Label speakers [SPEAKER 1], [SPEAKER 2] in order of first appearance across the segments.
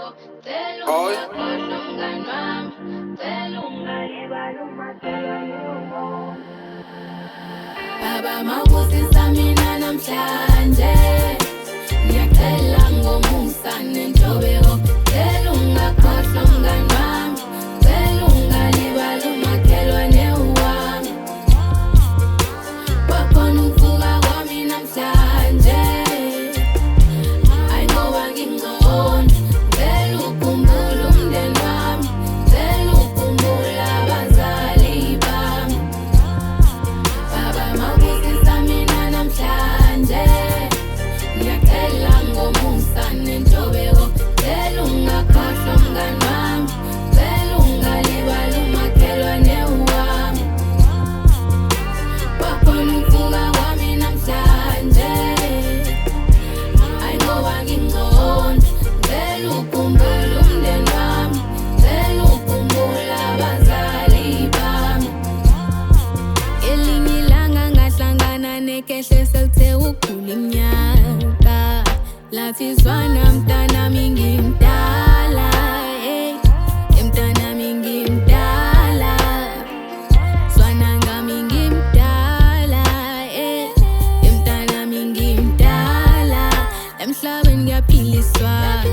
[SPEAKER 1] Hoy,
[SPEAKER 2] Baba mawusisa mina namhlanje ngiyacela ngomusa nentobeko cela ungakhohlwa mngani wami cela ungalibali umakhelwane wami wakhona ukuvuka kwami namhlanje hayi ngoba ngingcono cela ukhumbule umndeni wami cela ukhumbule abazali bami Baba mawusisa mina namhlanje ngiyacela ngomusa nentobeko cela ungakhohlwa mngani wami cela ungalibali umakhelwane wami wakhona ukuvuka kwami namhlanje hayi ngoba ngingcono cela ukhumbule umndeni wami cela ukhumbule abazali bami Elinye ilanga ngahlangana nekehle sekuthe ukhula iminyaka lathi zwana mntanami ngimdala mntanami ngimdala zwana ngami ngimdala mntanami ngimdala emhlabeni ngiyaphiliswa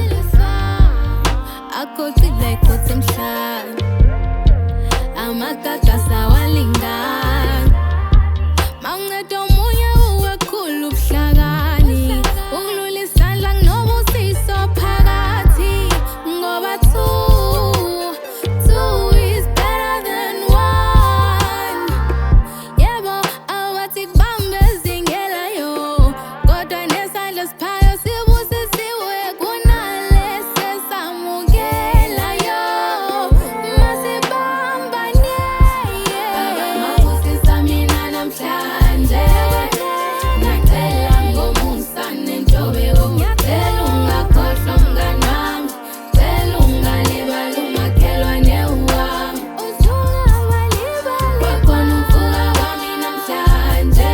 [SPEAKER 2] akhothile khothe emhlabeni amagagasa walingana mawunceda omunye uwekhulu ubuhlakani ukulula isandla kunobusiso phakathi ngoba two is better than one yebo awathi kubambe zingelayo kodwa nesandla siphayo sibusisiwe kunalesi esamukelayo masibambane Baba mawusisa mina namhlanje ngiyacela ngomusa nentobeko cela ungakhohlwa mngani wami cela ungalibali umakhelwane wami wakhona ukuvuka kwami namhlanje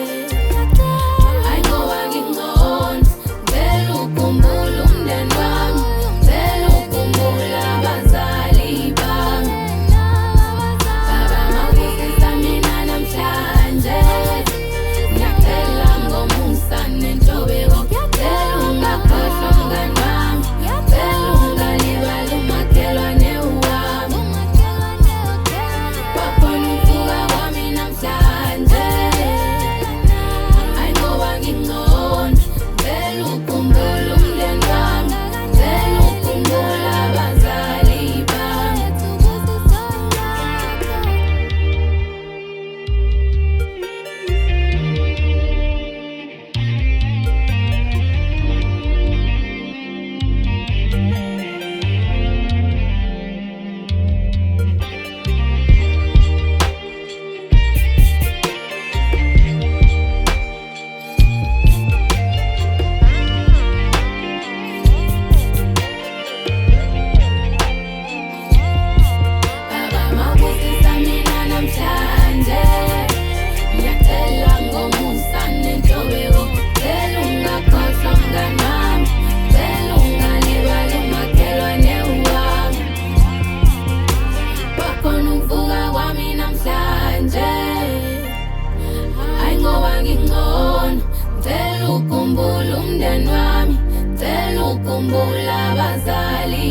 [SPEAKER 2] hayi ngoba ngingcono cela ukhumbule umndeni wami cela ukhumbule abazali bami Baba mawusisa mina namhlanje ngiyacela ngomusa nentobeko cela ungakhohlwa mngani wami cela ungalibali umakhelwane wami wakhona ukuvuka kwami namhlanje hayi ngoba ngingcono cela ukhumbule umndeni wami cela ukhumbule abazali bami Baba mawusisa mina namhlanje ngiyacela ngomusa nentobeko cela ungakhohlwa mngani wami cela ungalibali umakhelwane wami wakhona ukuvuka kwami namhlanje hayi ngoba ngingcono cela ukhumbule umndeni wami cela ukhumbule abazali